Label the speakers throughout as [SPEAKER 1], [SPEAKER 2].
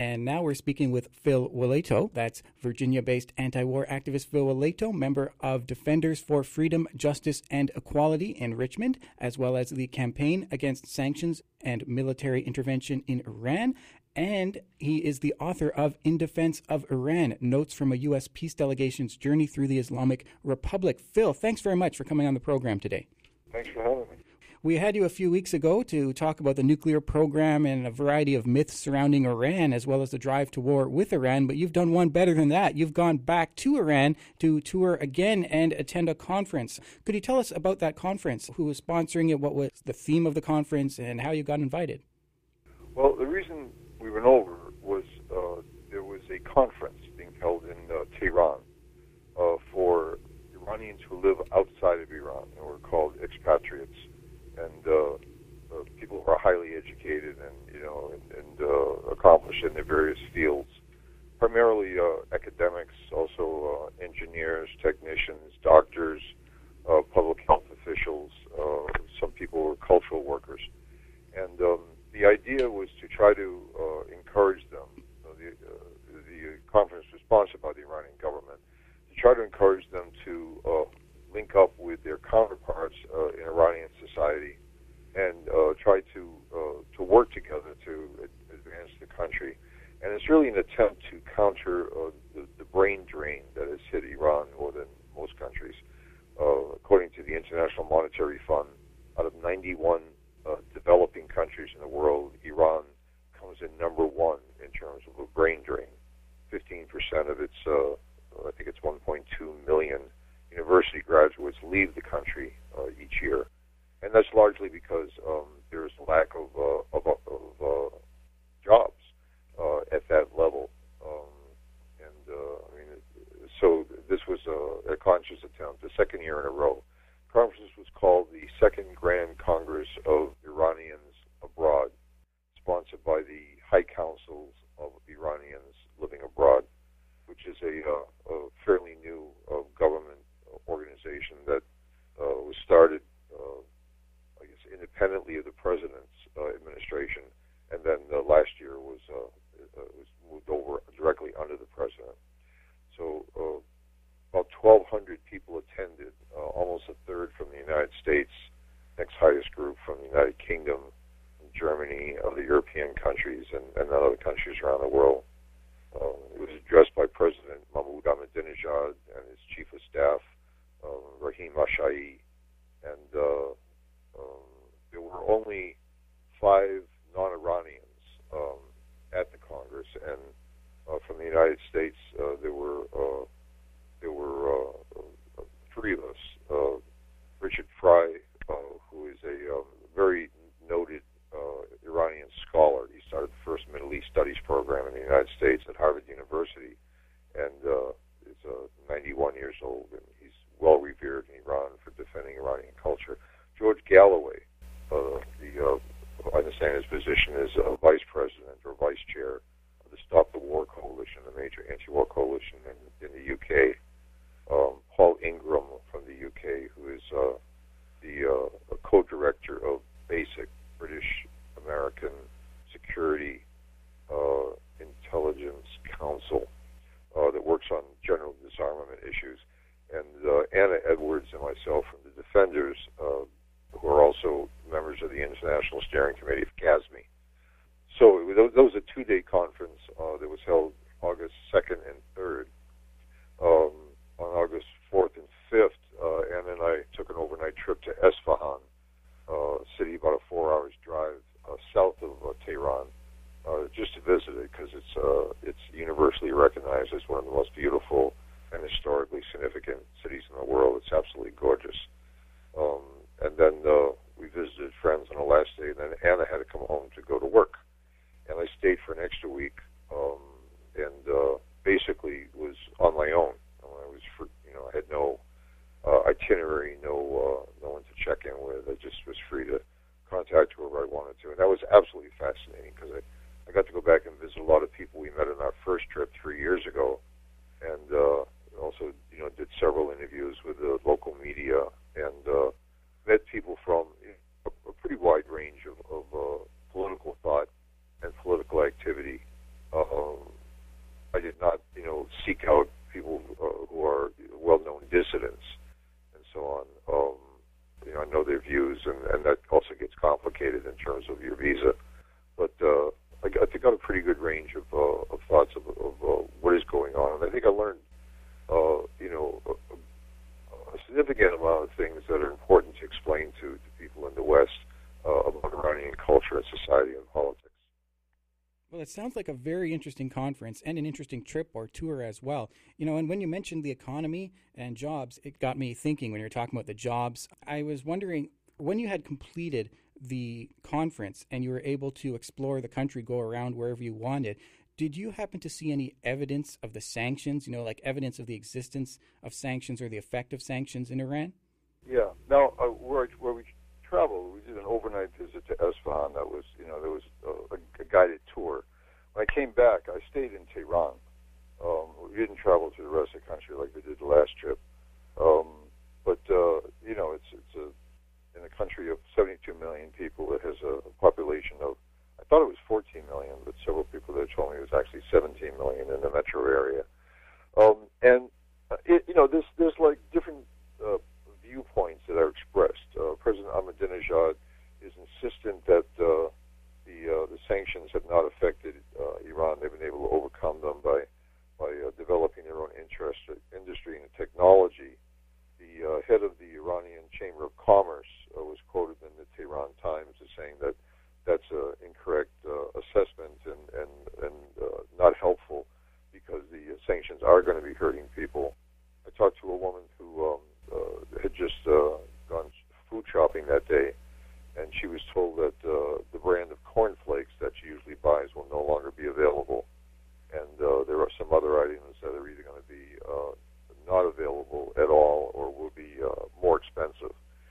[SPEAKER 1] And now we're speaking with Phil Waleto. That's Virginia-based anti-war activist Phil Waleto, member of Defenders for Freedom, Justice, and Equality in Richmond, as well as the Campaign Against Sanctions and Military Intervention in Iran. And he is the author of In Defense of Iran, Notes from a U.S. Peace Delegation's Journey Through the Islamic Republic. Phil, thanks very much for coming on the program today.
[SPEAKER 2] Thanks for having me.
[SPEAKER 1] We had you a few weeks ago to talk about the nuclear program and a variety of myths surrounding Iran, as well as the drive to war with Iran. But you've done one better than that. You've gone back to Iran to tour again and attend a conference. Could you tell us about that conference? Who was sponsoring it? What was the theme of the conference? And how you got invited?
[SPEAKER 2] Well, the reason we went over was there was a conference being held in Tehran for Iranians who live outside of Iran, and were called expatriates. And people who are highly educated and accomplished in their various fields, primarily academics, also engineers, technicians, doctors, public health officials. Some people were cultural workers, and the idea was to try to encourage them. The conference was sponsored by the Iranian government, to try to encourage them to link up with their counterparts in Iranian society and try to work together to advance the country. And it's really an attempt to counter the brain drain that has hit Iran more than most countries. According to the International Monetary Fund, out of 91 developing countries in the world, Iran comes in number one in terms of a brain drain. 15% of its, I think it's 1.2 million university graduates leave the country each year, and that's largely because there's a lack of jobs at that level. So this was a conscious attempt, the second year in a row. The conference was called the Second Grand Congress of Iranians Abroad, sponsored by the High Councils of Iranians Living Abroad, which is a fairly new government organization that was started, I guess, independently of the president's administration, and then last year was moved over directly under the president. So about 1,200 people attended, almost a third from the United States, next highest group from the United Kingdom, from Germany, the European countries, and other countries around the world. It was addressed by President Mahmoud Ahmadinejad and his chief of staff, Rahim Ashai, and there were only 5 non-Iranians at the Congress, and from the United States there were 3 of us. Richard Fry, who is a very noted Iranian scholar. He started the first Middle East Studies program in the United States at Harvard University, and is 91 years old, and he's well revered in Iran for defending Iranian culture. George Galloway, I understand his position is vice president or vice chair of the Stop the War Coalition, the major anti-war coalition in the UK. Paul Ingram from the UK, who is the co-director of BASIC, British American Security Intelligence Council, that works on general disarmament issues, and Anna Edwards and myself from the Defenders, who are also members of the International Steering Committee of CASME. So that was a 2-day conference that was held August 2nd and 3rd. On August 4th and 5th, Anna and I took an overnight trip to Esfahan, a city about a 4 hours drive south of Tehran, just to visit it, because it's universally recognized as one of the most beautiful and historically significant cities in the world. It's absolutely gorgeous. And then we visited friends on the last day, and then Anna had to come home to go to work. And I stayed for an extra week, and basically was on my own. I had no itinerary, no one to check in with. I just was free to contact whoever I wanted to, and that was absolutely fascinating, because I got to go back and visit a lot of people we met on our first trip 3 years ago, and also did several interviews with the local media, and met people from a pretty wide range of political thought and political activity I did not, seek out people who are well-known dissidents and so on. I know their views, and that also gets complicated in terms of your visa. But I think I got a pretty good range of thoughts of what is going on, and I think I learned, a significant amount of things that are important to explain to people in the West about Iranian culture and society and politics.
[SPEAKER 1] Well, it sounds like a very interesting conference and an interesting trip or tour as well. And when you mentioned the economy and jobs, it got me thinking when you were talking about the jobs. I was wondering, when you had completed the conference and you were able to explore the country, go around wherever you wanted, did you happen to see any evidence of the sanctions, like evidence of the existence of sanctions or the effect of sanctions in Iran?
[SPEAKER 2] Yeah. Now, where we traveled, we did an overnight visit to Esfahan. That was, there was a guided tour. When I came back, I stayed in Tehran. We didn't travel to the rest of the country like we did the last trip. But it's in a country of 72 million people. It has a population of, I thought it was 14 million, but several people there told me it was actually 17 million in the metro area. There's like different viewpoints that are expressed. President Ahmadinejad is insistent that the sanctions have not affected Iran. They've been able to overcome them by developing their own industry and technology. The head of the Iranian Chamber of Commerce was quoted in the Tehran Times as saying that that's an incorrect assessment and not helpful because the sanctions are going to be hurting people. I talked to a woman who had just gone food shopping that day, and she was told that the brand of cornflakes that she usually buys will no longer be available. And there are some other items that are either going to be not available at all or will be more expensive.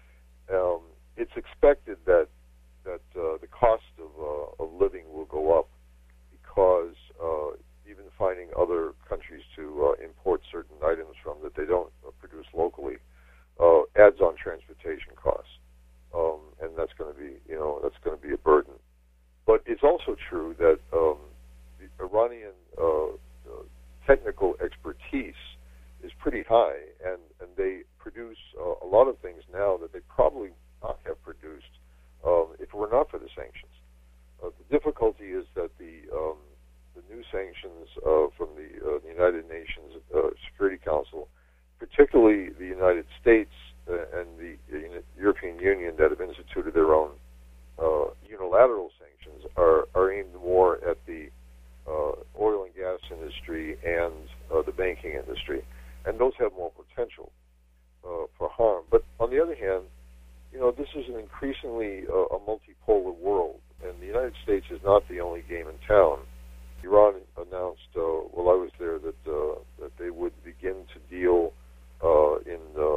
[SPEAKER 2] It's expected that the cost of living will go up because even finding other countries to import certain items from that they don't produce locally adds on transportation costs, and that's going to be a burden. But it's also true that the Iranian technical expertise is pretty high, and they produce a lot of things now that they probably would not have produced if it were not for the sanctions. The difficulty is that the new sanctions from the United Nations Security Council, particularly the United States and the European Union that have instituted their own unilateral sanctions, are aimed more at the oil and gas industry and the banking industry, and those have more potential for harm. But on the other hand, this is an increasingly a multipolar world, and the United States is not the only game in town. Iran announced, while I was there, that they would begin to deal in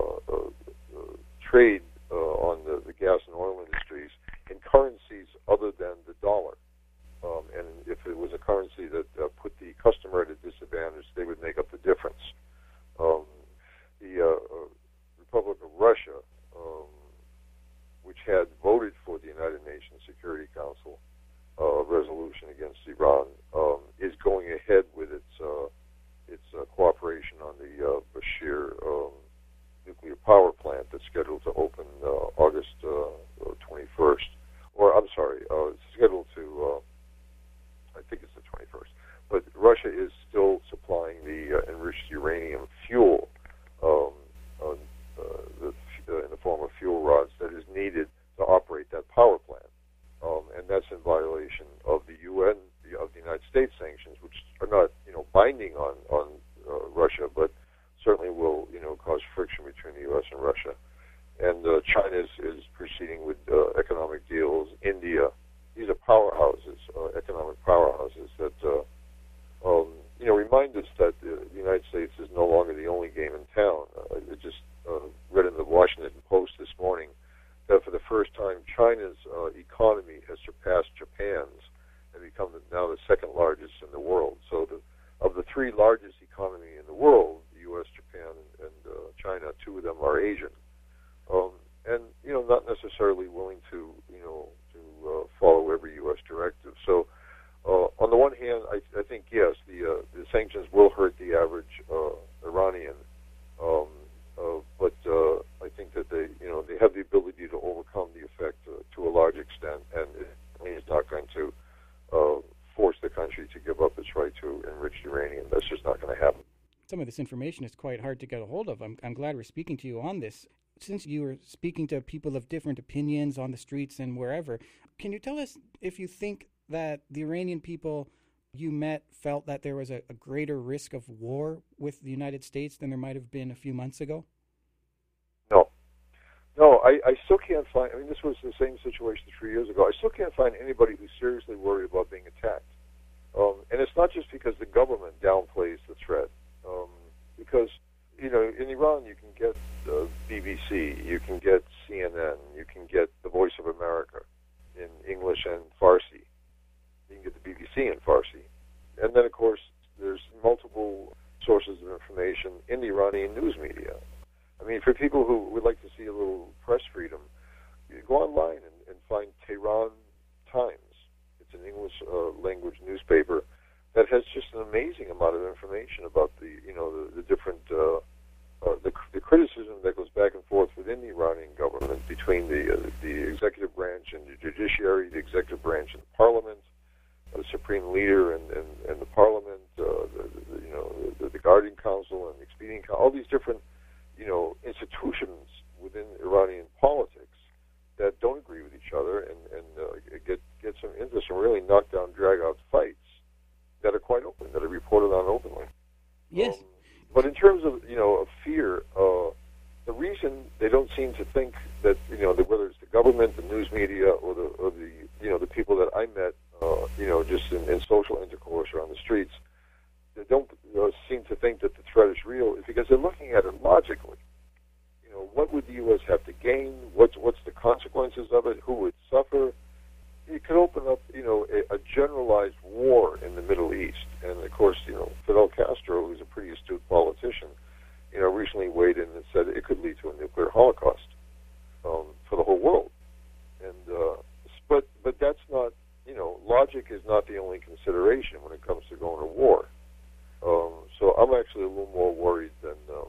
[SPEAKER 2] trade on the gas and oil industries in currencies other than the dollar. And if it was a currency that put the customer at a disadvantage, they would make up the difference. The Republic of Russia, which had voted for the United Nations Security Council resolution against Iran, is going ahead with its cooperation on the Bashir nuclear power plant that's scheduled to open August 21st. Or, I'm sorry, it's scheduled to, I think it's the 21st. But Russia is still supplying the enriched uranium fuel in the form of fuel rods that is needed to operate that power plant. And that's in violation of the UN, of the United States sanctions, which are not, binding on Russia, but certainly will, cause friction between the U.S. and Russia. And China is proceeding with economic deals. India, these are powerhouses, economic powerhouses that, remind us that the United States is no longer the only game in town. I just read in the Washington Post this morning that for the first time, China's economy has surpassed Japan's and become now the second largest in the world. So of the three largest economies in the world, the U.S., Japan, and China, two of them are Asian. And, not necessarily willing to follow every U.S. directive. So on the one hand, hand, I think yes, the sanctions will hurt the average Iranian, but I think that they have the ability to overcome the effect to a large extent, and it's not going to force the country to give up its right to enrich uranium. That's just not going to happen.
[SPEAKER 1] Some of this information is quite hard to get a hold of. I'm glad we're speaking to you on this. Since you were speaking to people of different opinions on the streets and wherever, can you tell us if you think that the Iranian people you met felt that there was a greater risk of war with the United States than there might have been a few months ago?
[SPEAKER 2] No, I still can't find, this was the same situation 3 years ago. I still can't find anybody who's seriously worried about being attacked. And it's not just because the government downplays the threat. Because, in Iran you can get BBC, you can get CNN, you can get The Voice of America in English and Farsi. You can get the BBC in Farsi. And then, of course, there's multiple sources of information in the Iranian news media. For people who would like to see a little press freedom, you go online and find Tehran Times. It's an English language newspaper that has just an amazing amount of information about the different the criticism that goes back and forth within the Iranian government between the executive branch and the judiciary, the executive branch and the parliament, the supreme leader and the parliament, the guardian council and the expedient council, all these different institutions within Iranian politics that don't agree with each other and get some into some really knockdown, drag-out fights that are quite open, that are reported on openly.
[SPEAKER 1] Yes.
[SPEAKER 2] But in terms of of fear, the reason they don't seem to think that whether it's the government, the news media, or the people that I met, just in social intercourse or on the streets, they don't seem to think that the threat is real, is because they're looking at it logically. What would the U.S. have to gain? What's the consequences of it? Who would suffer? It could open up, a generalized war in the Middle East. And of course, Fidel Castro, who's a pretty astute politician, recently weighed in and said it could lead to a nuclear holocaust for the whole world. And but that's not, logic is not the only consideration when it comes to going to war. So I'm actually a little more worried than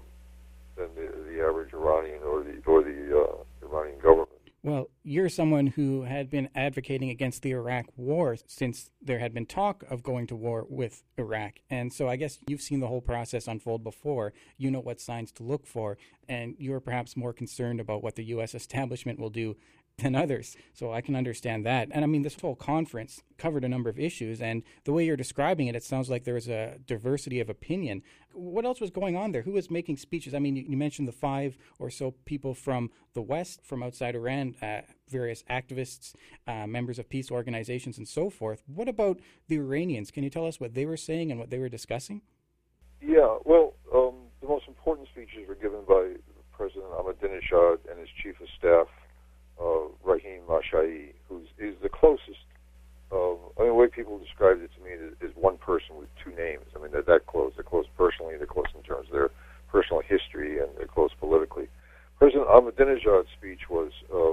[SPEAKER 2] the average Iranian or the Iranian government.
[SPEAKER 1] Well, you're someone who had been advocating against the Iraq war since there had been talk of going to war with Iraq. And so I guess you've seen the whole process unfold before. You know what signs to look for, and you're perhaps more concerned about what the U.S. establishment will do than others. So I can understand that. And this whole conference covered a number of issues, and the way you're describing it, it sounds like there was a diversity of opinion. What else was going on there? Who was making speeches? You mentioned the 5 or so people from the West, from outside Iran, various activists, members of peace organizations, and so forth. What about the Iranians? Can you tell us what they were saying and what they were discussing?
[SPEAKER 2] Yeah, well, the most important speeches were given by President Ahmadinejad and his chief of staff, Rahim Mashai, is the closest. The way people described it to me is one person with 2 names. They're that close. They're close personally. They're close in terms of their personal history, and they're close politically. President Ahmadinejad's speech was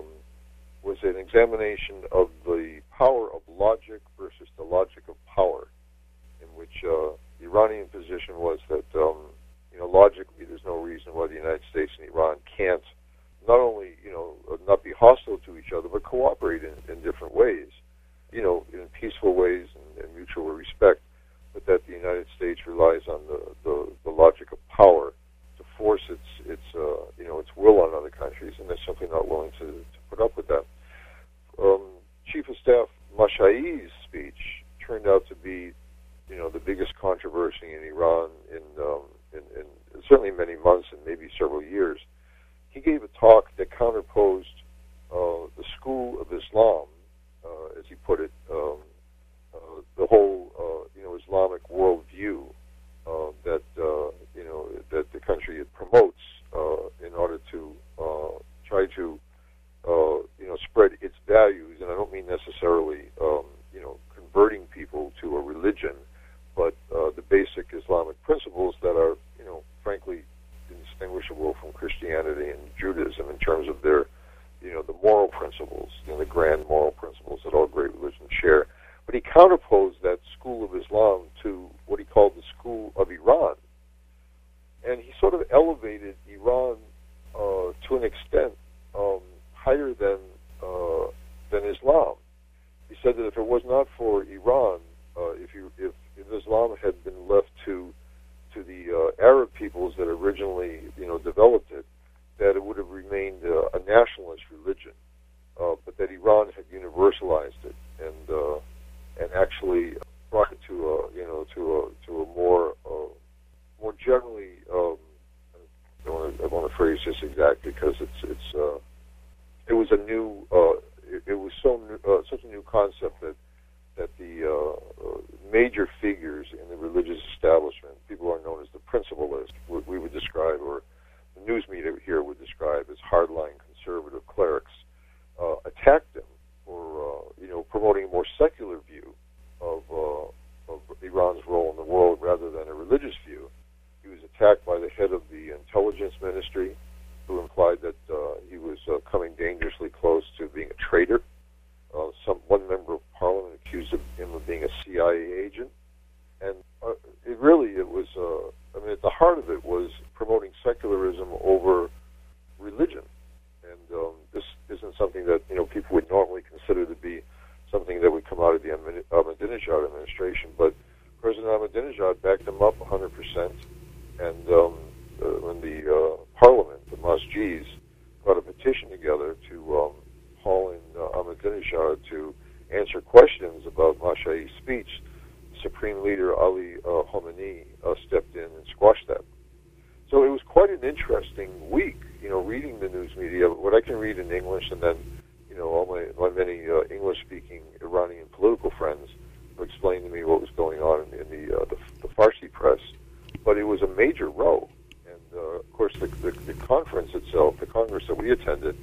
[SPEAKER 2] an examination of the power of logic versus the logic of power, in which the Iranian position was that logically there's no reason why the United States and Iran can't not only not be hostile to each other, but cooperate in different ways, in peaceful ways and mutual respect, but that the United States relies on the logic of power to force its will on other countries, and they're simply not willing to put up with that. Chief of Staff Mashai's speech turned out to be, the biggest controversy in Iran in certainly many months and maybe several years. He gave a talk that counterposed the school of Islam, as he put it, the whole Islamic worldview that the country promotes in order to try to spread its values. And I don't mean necessarily converting people to a religion, but the basic Islamic principles that are frankly indistinguishable from Christianity and Judaism in terms of their, the moral principles, the grand moral principles that all great religions share. But he counterposed that school of Islam Islam to what he called the school of Iran. And he sort of elevated Iran to an extent higher than Islam. He said that if it was not for Iran, if Islam had been left to the Arab peoples that originally developed it, that it would have remained a nationalist religion, but that Iran had universalized it and actually brought it to a more generally. I want to phrase this exactly because it was a new it was such a new concept that the major figures in the religious establishment, people who are known as the principalists, what we would describe, or the news media here would describe as hardline conservative clerics, attacked him for promoting a more secular view of Iran's role in the world rather than a religious view. He was attacked by the head of the intelligence ministry, who implied that he was coming dangerously close to being a traitor. One member of parliament accused him of being a CIA agent, and it was. At the heart of it was promoting secularism over religion, and this isn't something that people would normally consider to be something that would come out of the Ahmadinejad administration. But President Ahmadinejad backed him up 100%, and when the parliament, the Masjid, got a petition together to haul in Ahmadinejad to answer questions about Mashai's speech, Supreme Leader Ali Khamenei stepped in and squashed that. So it was quite an interesting week, reading the news media. What I can read in English, and then, all my many English-speaking Iranian political friends who explained to me what was going on in the Farsi press. But it was a major row, and of course the conference itself, the Congress that we attended,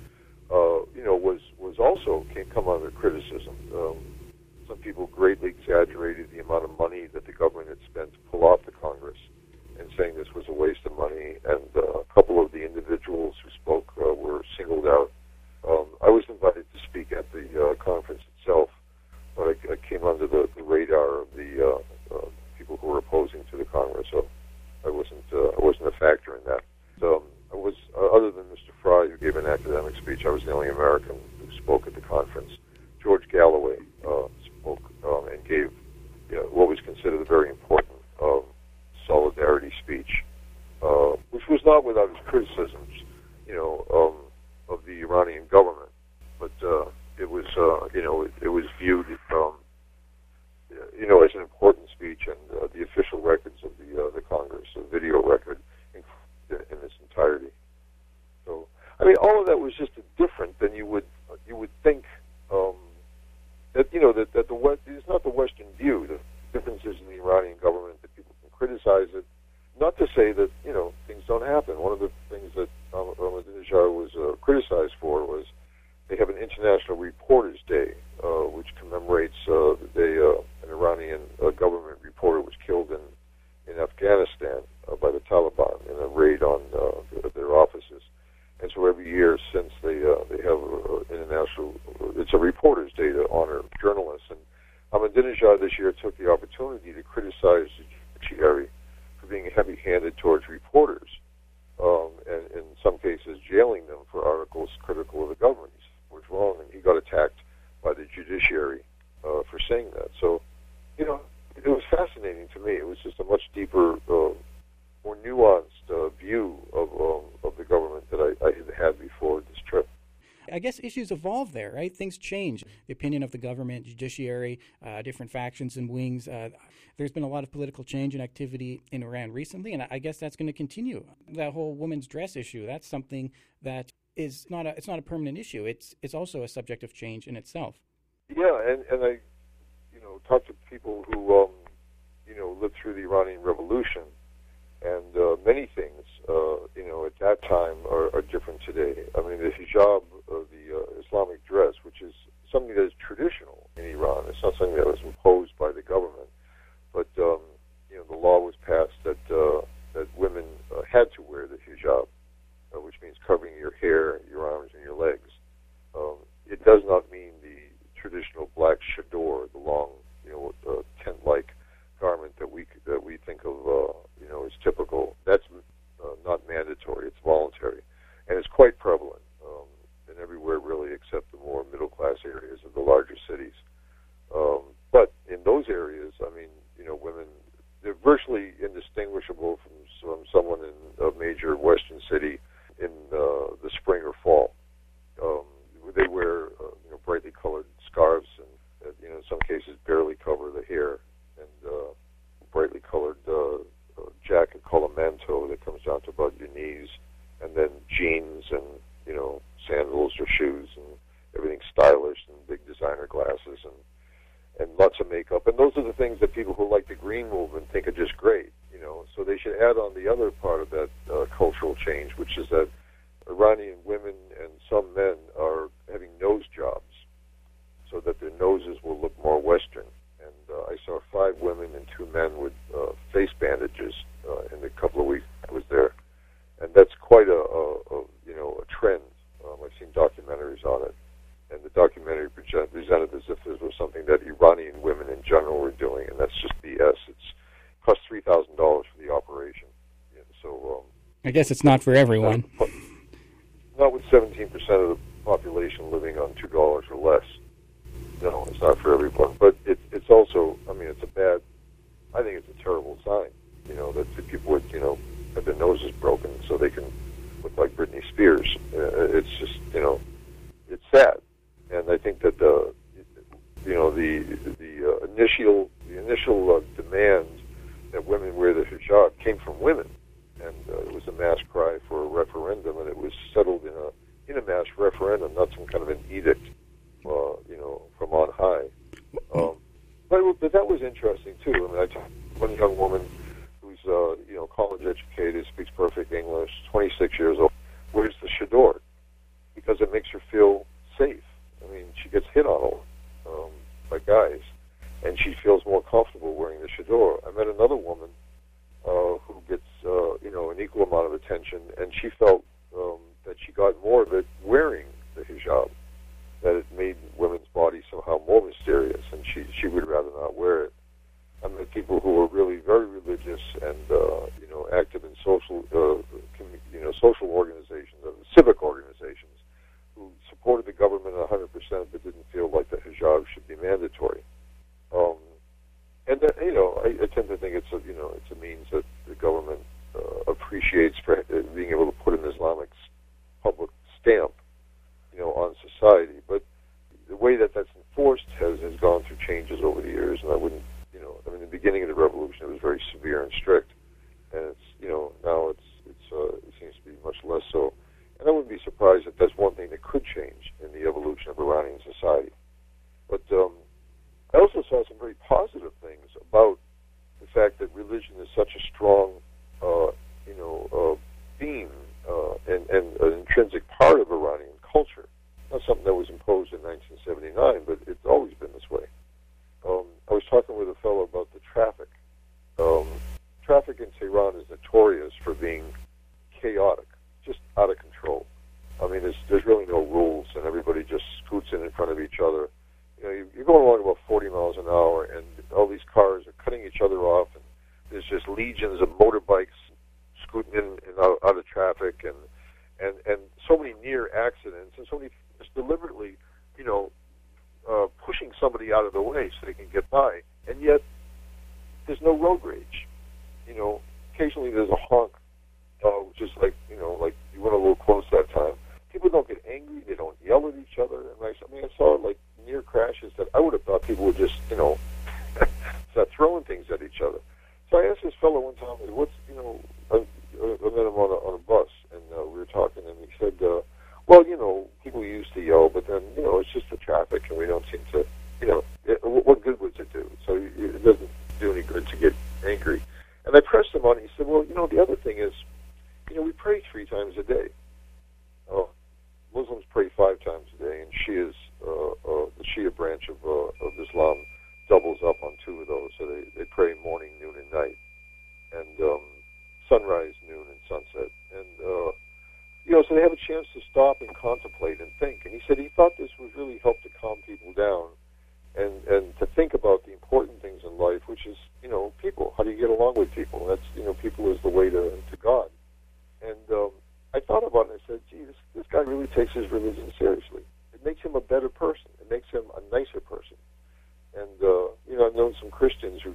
[SPEAKER 2] was also come under criticism. Some people greatly exaggerated the amount of money that the government had spent to pull off the Congress, and saying this was a waste of money. And a couple of the individuals who spoke were singled out. I was invited to speak at the conference itself, but I came under the radar of the people who were opposing to the Congress, so I wasn't a factor in that. I was, other than Mr. Fry, who gave an academic speech, I was the only American who spoke at the conference. George Galloway spoke and gave what was considered a very important solidarity speech, which was not without its criticisms, of the Iranian government, but it was viewed as an important speech, and the official records of the Congress, the video record, in its entirety. So, all of that was just different than you would think. That the West is not the Western view. The differences in the Iranian government, that people can criticize it. Not to say that things don't happen. One of the things that Ahmadinejad was criticized for was they have an International Reporters Day, which commemorates the day an Iranian government reporter was killed in Afghanistan by the Taliban in a raid on their offices. And so every year since they have international, it's a Reporters Day to honor journalists. And Ahmadinejad this year took the opportunity to criticize the judiciary for being heavy-handed towards reporters, and in some cases jailing them for articles critical of the government. He was wrong, and he got attacked by the judiciary for saying that. So, it was fascinating to me. It was just a much deeper, more nuanced view of the government that I had before this trip.
[SPEAKER 1] I guess issues evolve there, right? Things change. The opinion of the government, judiciary, different factions and wings. There's been a lot of political change and activity in Iran recently, and I guess that's going to continue. That whole women's dress issue, that's something that is it's not a permanent issue. It's also a subject of change in itself.
[SPEAKER 2] Yeah, and I, talked to people who, lived through the Iranian Revolution, and many things, at that time are different today. The hijab, the Islamic dress, which is something that is traditional in Iran. It's not something that was imposed by the government, but the law was passed that women had to wear the hijab, which means covering your hair, your arms, and your legs. It does not mean the traditional black chador, the long, tent-like garment virtually indistinguishable from someone in a major Western city in the spring or fall. They wear brightly colored scarves and in some cases barely cover the hair, and brightly colored jacket called a manteau that comes down to about your knees, and then jeans and sandals or shoes, and everything stylish, and big designer glasses, and lots of makeup. And those are the things that people who like the green movement think are just great. So they should add on the other part of that cultural change, which is that Iranian women and some men are having nose jobs so that their noses will look more Western. And I saw 5 women and 2 men with face bandages in the couple of weeks I was there. And that's quite a trend. I've seen documentaries on it. And the documentary presented as if this was something that Iranian women in general were doing, and that's just BS. It cost $3,000 for the operation. So
[SPEAKER 1] I guess it's not for everyone.
[SPEAKER 2] Not with 17% of the population living on $2 or less. No, it's not for everyone. But it's also, it's I think it's a terrible sign, that the people would, have their noses broken so they can look like Britney Spears. It's just, it's sad. And I think that the initial demand that women wear the hijab came from women, and it was a mass cry for a referendum, and it was settled in a mass referendum, not some kind of an edict, from on high. But that was interesting too. I talked to one young woman who's college educated, speaks perfect English, 26 years old, wears the chador because it makes her feel safe. She gets hit on by guys, and she feels more comfortable wearing the chador. I met another woman who gets an equal amount of attention, and she felt that she got more of it wearing the hijab, that it made women's bodies somehow more mysterious, and she would rather not wear it. I met people who were really very religious and active in social organizations, civic organizations, who supported the government 100% but didn't feel like the hijab should be mandatory. And that, I tend to think it's a means that the government appreciates for being able to put an Islamic public stamp, on society. But the way that that's enforced has gone through changes over the years, and I wouldn't, in the beginning of the revolution, it was very severe and strict, and it's, now it seems to be much less so. And I wouldn't be surprised if that's one thing that could change in the evolution of Iranian society. But I also saw some very positive things about the fact that religion is such a strong, theme and an intrinsic part of Iranian culture. Not something that was imposed in 1979, but it's always been this way. I was talking with a fellow about the traffic. Traffic in Tehran is notorious for being chaotic, just out of control. There's really no rules, and everybody just scoots in front of each other. You're going along about 40 miles an hour, and all these cars are cutting each other off, and there's just legions of motorbikes scooting in and out of traffic, and so many near accidents, and so many just deliberately, pushing somebody out of the way so they can get by, and yet there's no road rage. Occasionally there's a honk, just like you went a little close that time. People don't get angry, they don't yell at each other, and I saw near crashes that I would have thought people would just, start throwing things at each other. So I asked this fellow one time, what's, I met him on a bus, and we were talking, and he said, people used to yell, but then, it's just the traffic, and we don't seem to, what good would it do? So it doesn't do any good to get angry. And I pressed him on it. He said, well, the other thing is, we pray 3 times a day. Muslims pray 5 times a day, and Shias, the Shia branch of Islam doubles up on 2 of those. So they pray morning, noon, and night, and sunrise, noon, and sunset. And so they have a chance to stop and contemplate and think. And he said he thought this would really help to calm people down and to think about the important things in life, which is, people. How do you get along with people? That's, people is the way to God. And I thought about it and I said, gee, this guy really takes his religion seriously. It makes him a better person. It makes him a nicer person. And, I've known some Christians who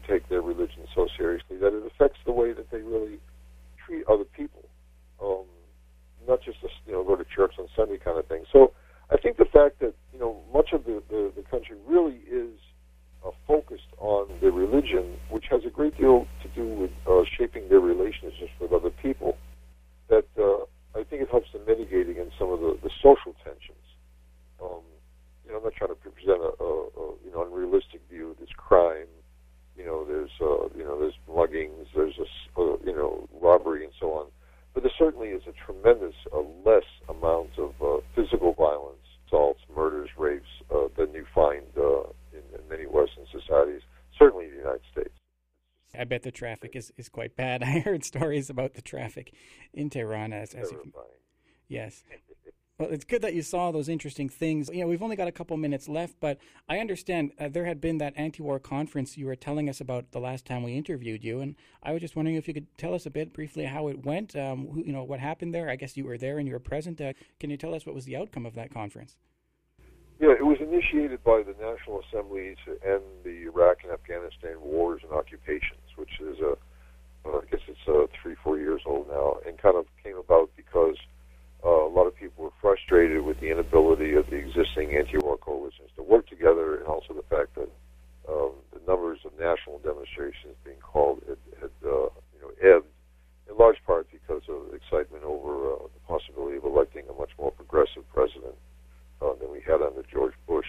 [SPEAKER 2] take their religion so seriously that it affects the way that they really treat other people, not just go to church on Sunday kind of thing. So I think the fact that much of the country really is focused on their religion, which has a great deal to do with shaping their relationships with other people, that I think it helps to mitigate against some of the social tensions. I'm not trying to present a unrealistic view. There's crime, there's muggings, there's robbery and so on. But there certainly is a tremendous less amount of physical violence, assaults, murders, rapes than you find in many Western societies, certainly in the United States.
[SPEAKER 1] I bet the traffic is quite bad. I heard stories about the traffic in Tehran. Yes. Well, it's good that you saw those interesting things. We've only got a couple minutes left, but I understand there had been that anti-war conference you were telling us about the last time we interviewed you, and I was just wondering if you could tell us a bit briefly how it went, what happened there. I guess you were there and you were present. Can you tell us what was the outcome of that conference?
[SPEAKER 2] Yeah, it was initiated by the National Assembly to end the Iraq and Afghanistan wars and occupations, which is, I guess it's 3-4 years old now, and kind of came about because a lot of people were frustrated with the inability of the existing anti-war coalitions to work together, and also the fact that the numbers of national demonstrations being called had ebbed, in large part because of excitement over the possibility of electing a much more progressive president than we had under George Bush.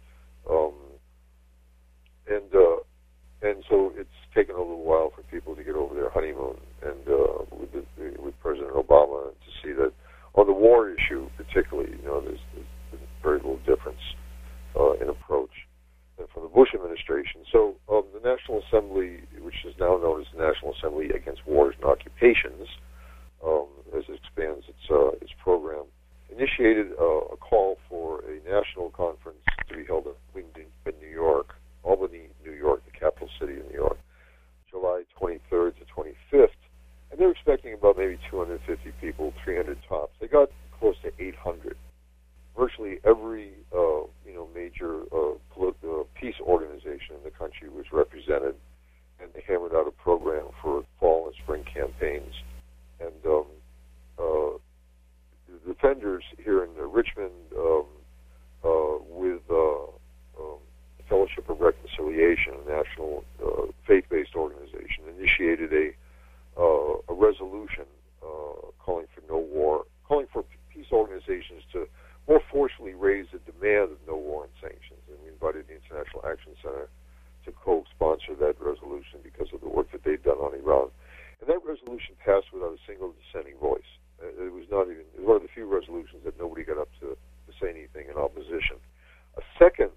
[SPEAKER 2] And so it's taken a little while for people to get over their honeymoon, and with President Obama, to see that on the war issue particularly, there's been very little difference in approach than from the Bush administration. So the National Assembly, which is now known as the National Assembly Against Wars and Occupations, as it expands its program, initiated a call for a national conference to be held in New York, Albany, New York, the capital city of New York, July 23rd to 25th. And they're expecting about maybe 250 people, 300 tops. They got close to 800. Virtually every major peace organization in the country was represented, and they hammered out a program for fall and spring campaigns. And the defenders here in Richmond, with the Fellowship of Reconciliation, a national faith-based organization, initiated a resolution calling for no war, calling for peace organizations to more forcefully raise the demand of no war and sanctions. And we invited the International Action Center to co-sponsor that resolution because of the work that they've done on Iran. And that resolution passed without a single dissenting voice. It was one of the few resolutions that nobody got up to say anything in opposition. A second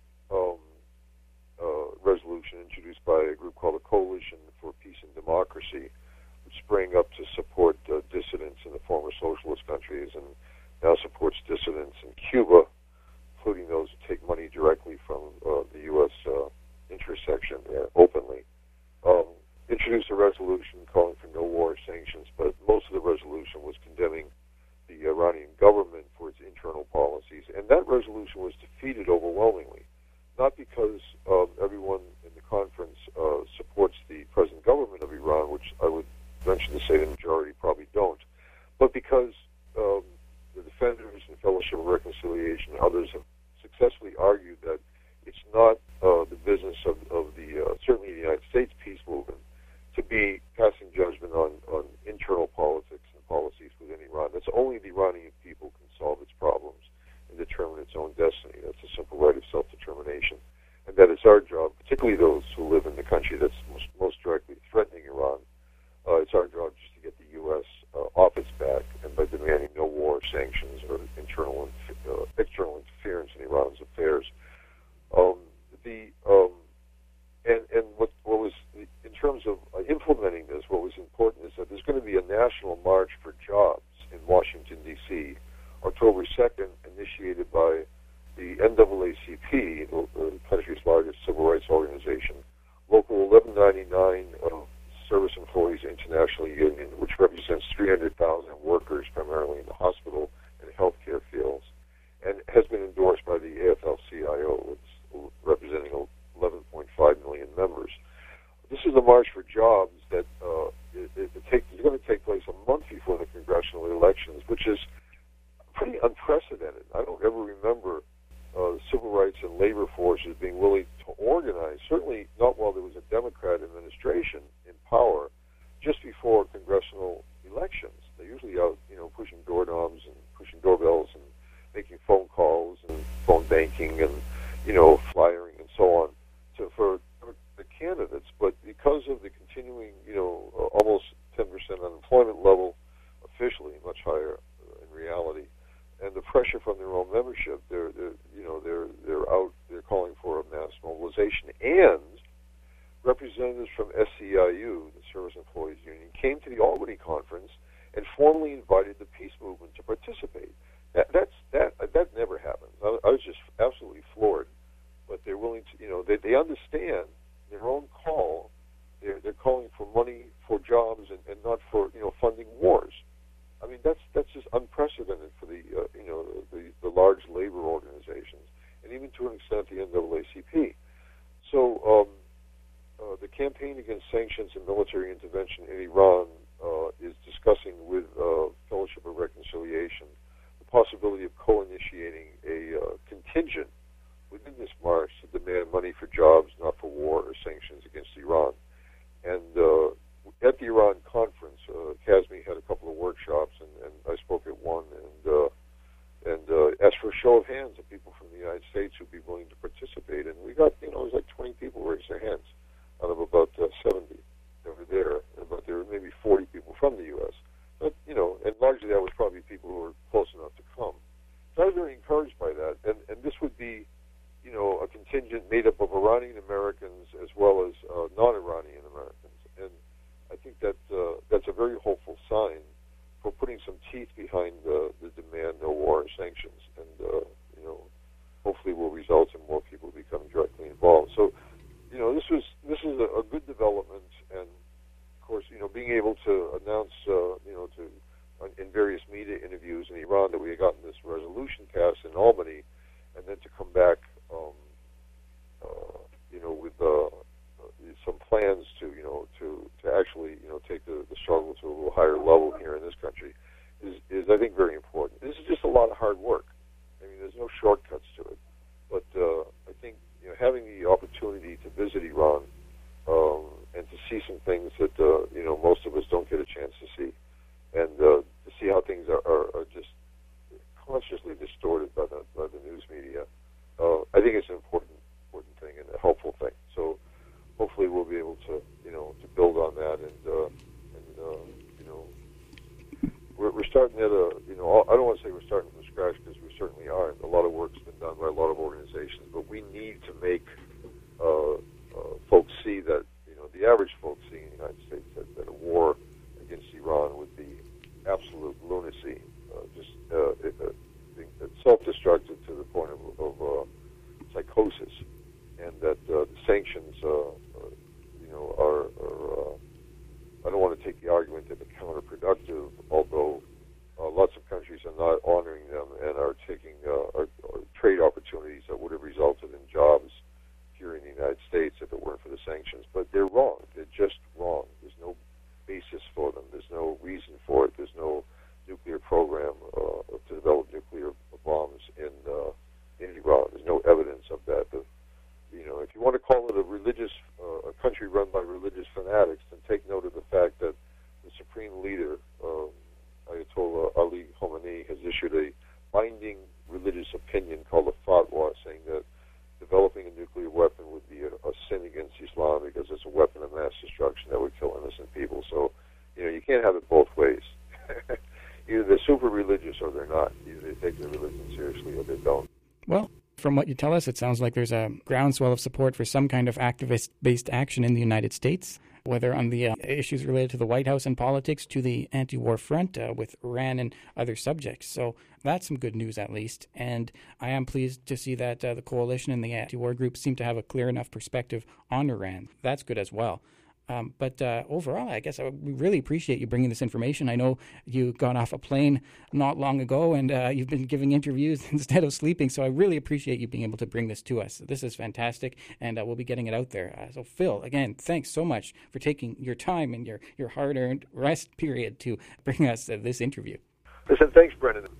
[SPEAKER 2] resolution introduced by a group called the Coalition for Peace and Democracy, which sprang up to support dissidents in the former socialist countries and now supports dissidents in Cuba, including those who take money directly from the U.S. interest section openly, introduced a resolution calling for no war sanctions, but most of the resolution was condemning the Iranian government for its internal policies, and that resolution was defeated overwhelmingly, not because everyone in the conference supports the present government of Iran, which I would venture to say the majority probably don't, but because the defenders and Fellowship of Reconciliation and others have successfully argued that it's not the business of the certainly the United States peace movement to be passing judgment on internal politics and policies within Iran. That's only the Iranian people can solve its problems and determine its own destiny. That's a simple right of self-determination. And that is our job, particularly those who live in the country that's most directly threatening Iran. It's our job just to get the U.S. Off its back, and by demanding no war, sanctions, or external interference in Iran's affairs. And what was, in terms of implementing this, what was important is that there's going to be a national march for jobs in Washington, D.C., October 2nd, initiated by the NAACP, the country's largest civil rights organization, Local 1199 Service Employees International Union, which represents 300,000 workers primarily in the hospital and healthcare fields, and has been endorsed by the AFL-CIO, representing 11.5 million members. This is March for Jobs that it's going to take place a month before the congressional elections, which is pretty unprecedented. I don't ever remember the civil rights and labor forces being willing to organize, certainly not while there was a Democrat administration in power, just before congressional elections. They're usually out, pushing doorknobs and pushing doorbells and making phone calls and phone banking and, flyering and so on for the candidates. But because of the continuing, almost 10% unemployment level, officially much higher in reality, and the pressure from their own membership, they're out. They're calling for a mass mobilization, and representatives from SEIU, the Service Employees Union, came to the Albany conference and formally invited the peace movement to participate. That never happens. I was just absolutely floored. But they're willing to, they understand their own call. They're calling for money for jobs and not for funding wars. I mean, that's just unprecedented for the large labor organizations, and even to an extent the NAACP. So the campaign against sanctions and military intervention in Iran is discussing with Fellowship of Reconciliation the possibility of co-initiating a contingent within this march to demand money for jobs, not for war or sanctions against Iran. And at the Iran conference, CASME had a couple of workshops, and I spoke at one, and asked for a show of hands of people from the United States who'd be willing to participate. And we got, it was like 20 people raised their hands out of about 70 that were there, but there were maybe 40 people from the U.S. But, and largely that was probably people who were close enough to come. So I was very encouraged by that, and this would be, a contingent made up of Iranian Americans as well as non-Iranian Americans, and I think that that's a very hopeful sign for putting some teeth behind the demand no war or sanctions, and hopefully will result in more people becoming directly involved. So, this is a good development, and of course, being able to announce, in various media interviews in Iran that we had gotten this resolution passed in Albany, and then to come back, with some plans to actually, take the struggle to a little higher level here in this country is I think very important. This is just a lot of hard work. I mean, there's no shortcuts to it. But I think having the opportunity to visit Iran and to see some things that most of us don't get a chance to see, and to see how things are just consciously distorted by the news media, I think it's an important thing and a helpful thing. So hopefully we'll be able to to build on that, and we're starting at I don't want to say we're starting from scratch, because we certainly aren't. A lot of work's been done by a lot of organizations, but we need to make folks see that the average folks see in the United States that a war against Iran would be absolute lunacy, self-destructive to the point of psychosis, and that the sanctions are I don't want to take the argument that they're counterproductive, although lots of countries are not honoring them and are taking trade opportunities that would have resulted in jobs here in the United States if it weren't for the sanctions. But they're wrong. They're just wrong. There's no basis for them. There's no reason for it. There's no nuclear program to develop nuclear bombs in Iran. There's no evidence of that. If you want to call it a country run by religious fanatics, then take note of the fact that the supreme leader, Ayatollah Ali Khamenei, has issued a binding religious opinion called a fatwa, saying that developing a nuclear weapon would be a sin against Islam, because it's a weapon of mass destruction that would kill innocent people. So, you can't have it both ways. Either they're super religious or they're not. Either they take their religion seriously or they don't.
[SPEAKER 1] Well, from what you tell us, it sounds like there's a groundswell of support for some kind of activist-based action in the United States, whether on the issues related to the White House and politics, to the anti-war front with Iran and other subjects. So that's some good news, at least. And I am pleased to see that the coalition and the anti-war groups seem to have a clear enough perspective on Iran. That's good as well. But overall, I guess we really appreciate you bringing this information. I know you got off a plane not long ago, and you've been giving interviews instead of sleeping, so I really appreciate you being able to bring this to us. This is fantastic, and we'll be getting it out there. So, Phil, again, thanks so much for taking your time and your hard-earned rest period to bring us this interview.
[SPEAKER 2] Listen, thanks, Brendan.